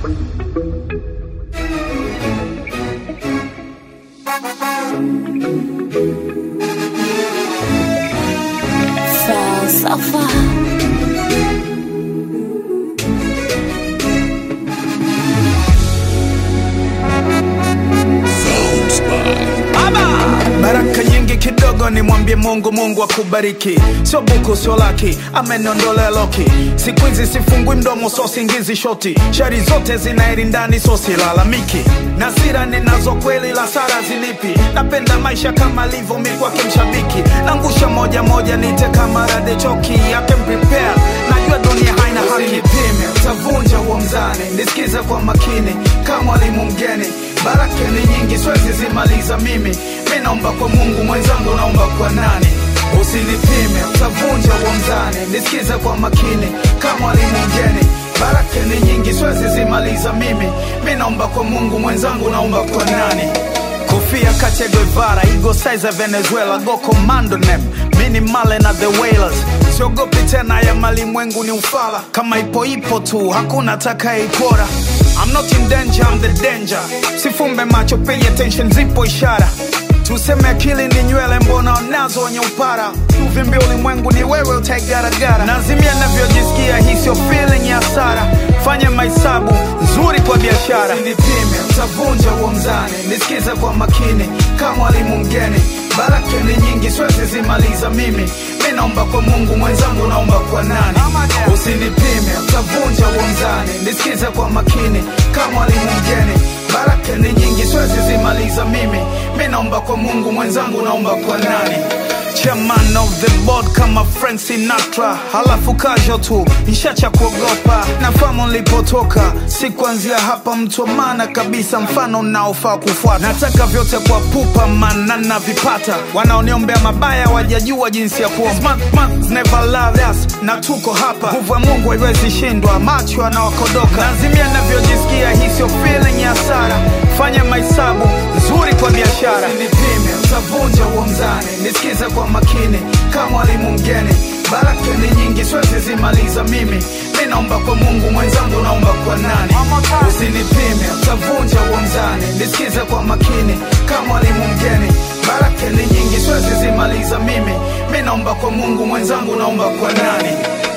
Falsafa. Baraka nyingi kidogo ni mwambie Mungu akubariki. Sio buku sio laki, amenondolea loki. Siku hizi sifungui mdomo so singizi shoti. Shari zote zinairi ndani so silalamiki. Nasira ninazo kweli la sara zilipi. Napenda maisha kama livo mi kwake mshabiki. Nangusha moja moja nite kama rade choki. I can prepare, najua dunia haina haki. Usinipime, utavunja huo mzani. Nisikize kwa makini, kama mwalimu mgeni. Baraka ni nyingi, siwezi zimaliza mimi. Naomba kwa Mungu, mwenzangu naomba kwa nani? Usinipime, utavunja huo mzani. Nisikize kwa makini, kama mwalimu mgeni. Baraka ni nyingi, siwezi zimaliza mimi. Naomba kwa Mungu, mwenzangu naomba kwa nani? Kofia Che Guevara, ego size Venezuela, go commando name. Mini Male na the Wailers. Siogopi tena ya malimwengu ni ufala. Kama ipo tu, hakuna takayeipora. I'm not in danger, I'm the danger. Sifumbe macho, pay attention, zipo ishara. Tuseme akili ni nywele, mbona nazo wenye upara. Uvimbi ulimwengu ni wewe utaigaragara. Nazimia navyojisikia, hii sio feeling ya hasara. Fanya mahesabu nzuri kwa biashara. Usinipime, utavunja huo mzani. Nisikize kwa makini, kama mwalimu mgeni. Baraka ni nyingi, siwezi zimaliza mimi. Naomba kwa Mungu, mwenzangu naomba kwa nani? Usinipime, utavunja huo mzani. Nisikize kwa makini, kama mwalimu mgeni. Baraka ni nyingi, siwezi zimaliza mimi. Naomba kwa Mungu, mwenzangu naomba kwa nani? Chairman of the board kama Frank Sinatra. Halafu casual tu, nishacha kuogopa. Nafahamu nilipotoka, si kuanzia hapa mtu maana kabisa. Mfano unaofaa kufuata. Nataka vyote kwa pupa maana navipata. Wanaoniombea mabaya wajajua jinsi ya kuomba. Smart never love us, na tuko hapa. Nguvu ya Mungu haiwezi shindwa, macho yanawakodoka. Nazimia navyojisikia, hii sio feeling ya hasara. Fanya mahesabu nzuri kwa biashara. Usinipime, utavunja huo mzani. Nisikize kwa makini, kama mwalimu mgeni. Baraka ni nyingi, siwezi zimaliza mimi. Naomba kwa Mungu, mwenzangu naomba kwa nani? Usinipime, utavunja huo mzani. Nisikize kwa makini, kama mwalimu mgeni. Baraka ni nyingi, siwezi zimaliza mimi. Naomba kwa Mungu, mwenzangu naomba kwa nani?